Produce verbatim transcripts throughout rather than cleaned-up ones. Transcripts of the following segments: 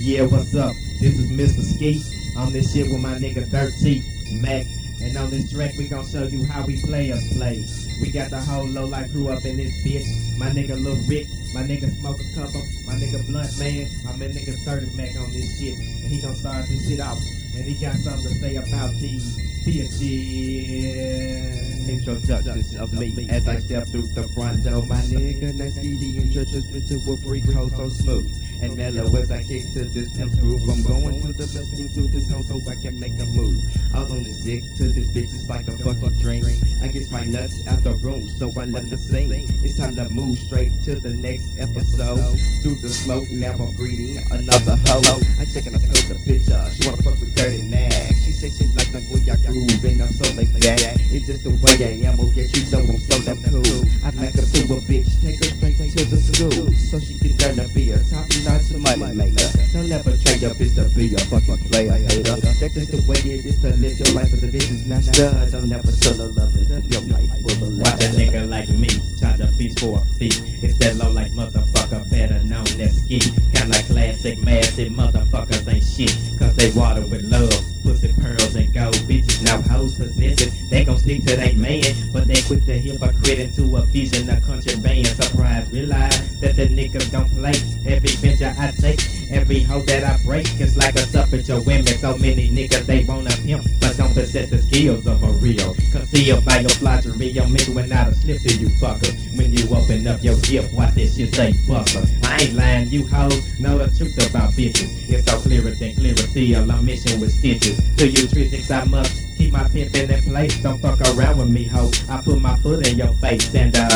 Yeah, what's up? This is Mister Ski. On this shit with my nigga Dirty Mac. And on this track, we gon' show you how we players play. We got the whole low life crew up in this bitch. My nigga Lil Rick, my nigga Smoke a Couple, my nigga Blunt Man, my man nigga Dirty Mac on this shit. And he gon' start this shit off. And he got something to say about these bitches. Introductions of me as I step through the front door. My nigga, nice eating and churches into a freak hoe so smooth and mellow as I kick to this improve. I'm going to the blessing to this home so I can make a move. All on this dick to this bitch is like a fucking drink. I get my nuts out the room so I left the scene. It's time to move straight to the next episode. Through the smoke, now I'm greeting another hoe. I checking a the picture. She wanna fuck with Dirty Mac. She say she like the way I groove and I'm so like that. It's just the way I am. Oh yeah, you know I'm so damn cool. I make her to a bitch, take her straight to the school so she can learn to be a top notch money maker. Don't ever trade your bitch to be a fucking player hater. That's just the way it is to live your life as a business master. Don't ever sell a love it. Your life will allow. Watch a nigga like me charge a piece for a fee. It's that low like motherfucker, better known as Ski. Kinda classic, massive motherfuckers ain't shit, cause they water with love. Pussy pearls and gold bitches, now hoes possess it. They gon' stick to they man, but they quit the hypocrite into a vision, a country band. Surprise, realize that the niggas gon' play every venture I take, every hoe that I break. It's like a suffrage of women, so many niggas they wanna pimp, but don't possess the skills of a real. Concealed by your flattery, I'm mingling out a slip to you fucker. When you open up your gift, watch this shit say buster. I ain't lying, you hoes know the truth about bitches. It's so clearer than clearer steel, I'm missing with stitches. To you tricks I must keep my pimpin' in place. Don't fuck around with me, ho. I put my foot in your face and uh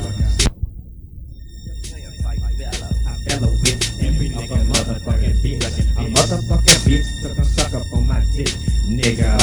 I fell with every nigga motherfucking bitch. A motherfucking bitch took a suck up on my dick, nigga.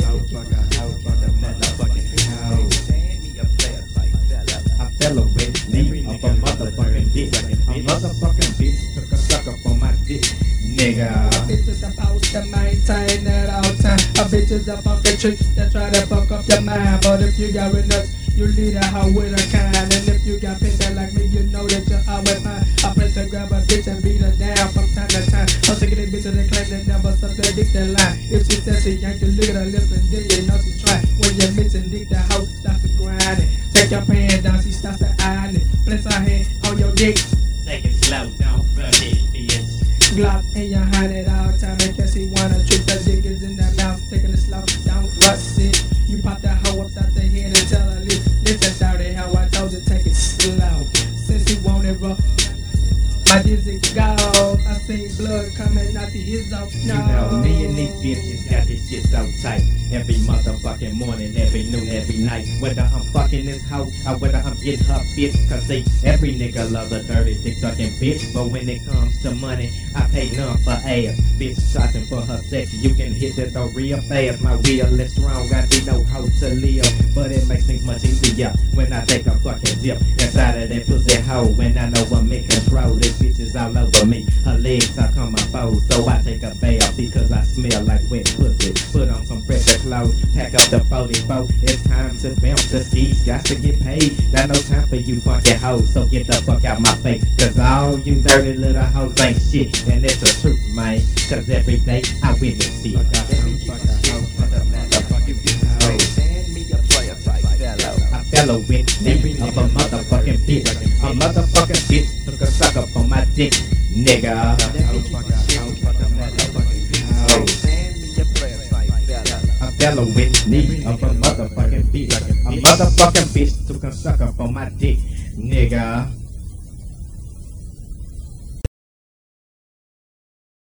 I fell with me of a motherfucking bitch. A motherfucking bitch took a suck up on my dick, nigga. Bitch is about to maintain at all time. A bitch is a fucking trick that try to fuck up your mind. But if you got with nuts, you lead a hoe with a kind. And if you got pimpin' like me, you know that you're always fine. I plan to grab a bitch and beat her down from time to time. I'm sick of these bitches that claim they never suck their dick that line. If she says she yank you, look at her lips and then you know she try. When you're mixing dick, the hoe starts to grind it. Take your pants down, she starts to iron it. Place her hand on your dick. Take it slow, don't rush it, bitch. Glock in your hand at all time in case he wanna trick the niggas in that mouth, taking it slow, don't rush it. You pop that hoe upside the head and tell her, listen, dirty how I told you, take it slow. Since he want it rough, my dizzy gold. I seen blood coming out the his off. No. You know, me and these bitches got this shit so tight. Every motherfucking morning, every noon, every night. Whether I'm fucking this hoe or whether I'm getting her bitch. Cause see, every nigga loves a dirty dick sucking bitch. But when it comes to money, I pay none for ass. Bitch shopping for her sex, you can hit it though real fast. My wheel is strong, I be know how to live. But it makes things much easier when I take a fucking dip inside of that pussy hoe. When I know I'm in control, this bitch is all over me. Her legs are on my foes, so I take a bath because I smell like wet pussy. Put on some fresher clothes, pack up the forty-four. It's time to bounce, the skis got to get paid. Got no time for you funky hoes, so get the fuck out my face. Cause all you dirty little hoes ain't shit, and it's the truth, man. Cause every day I witness it. I fell with me of a motherfucking bitch. A motherfucking bitch took a suck up on my dick, nigga. I fell with me of a motherfucking bitch. A motherfucking bitch took a suck up on my dick, nigga.